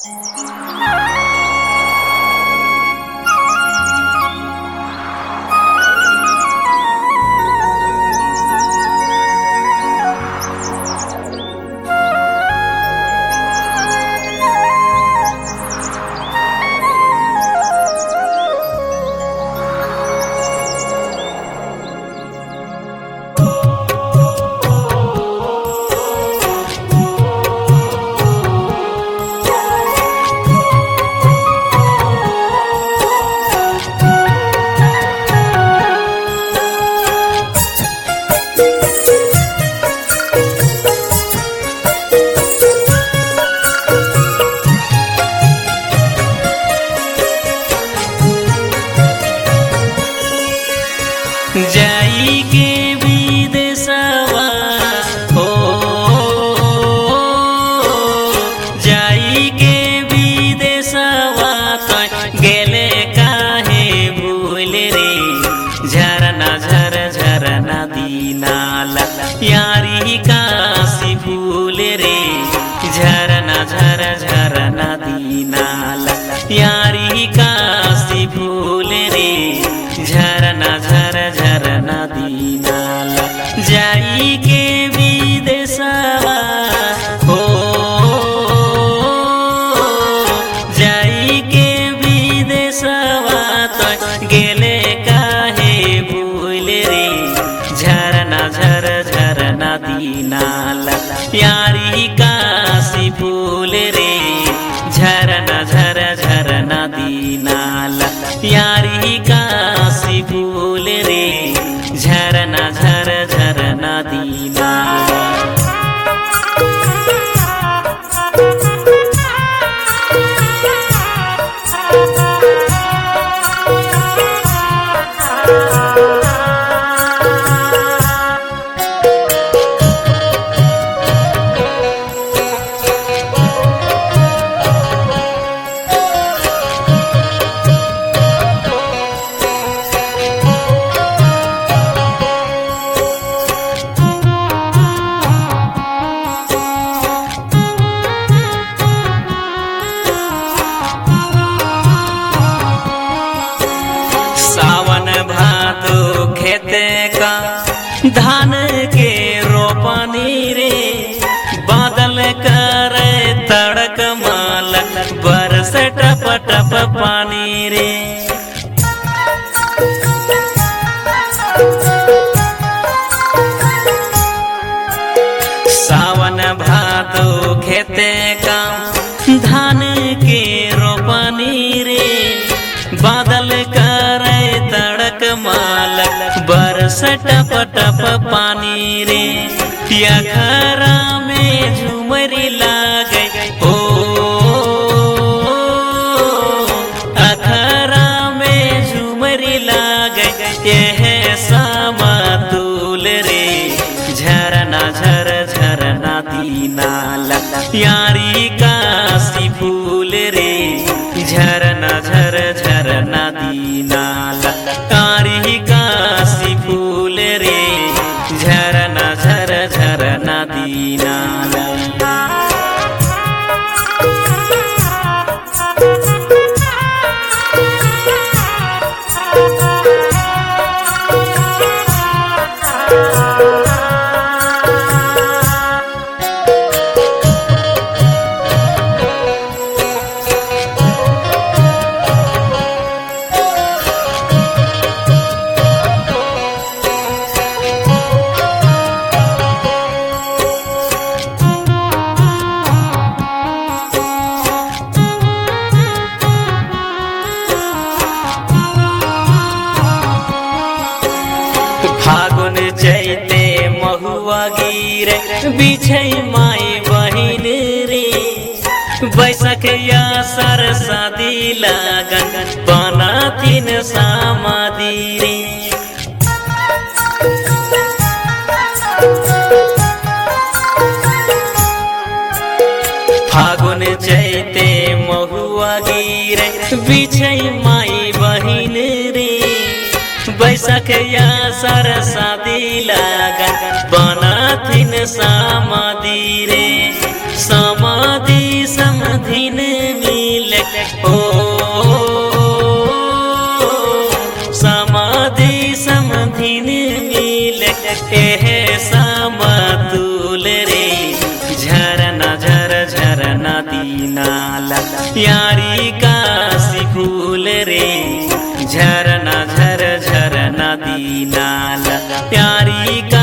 जाई के विदेशवा हो जाई के विदेशवा तो गेले काहे भूल रे झरना झर झरना दीनाला यारी काशी भूल रे झरना झर झरना दीनाला यारी काशी भूल रे झरना झर झरना दीनाला जाई के विदेशवा हो जाई के विदेशवा तो गेले काहे भूल रे झरना झर झरना दीनाला यारी काशी भूल रे झरना झर झरना दीनाला यारी काशी भूल रे झरना झर झरना दीनाला। सावन भादो खेते का धान के रोपनी रे बादल करे तड़क माल बरस टप टप पानी रे सावन भादो खेते का धान के रोपनी रे बादल करे तड़क माल बरस टप टप पानी रे अखरा में झुमरी लागे ओ अखरा में झुमरी लागे यह समतुल रे झरना झर झरना दीनाला यारी काशी भूल रे झरना झर झरना दीनाला यारी काशी भूल रे झरना झर झरना दीनाला। फागुन चैते महुआ गिरे बिछै माई बहिन रे बैसख या सरसादी लगन बना तीन समाधि रे फागुन चैते महुआ गिरे बिछै माई बहिन रे बैसख या सरसादी लगन बना तीन समाधि रे समाधि समधिन नदी नाला यारी का सिफूल रे झरना झर झर नदी नाला यारी का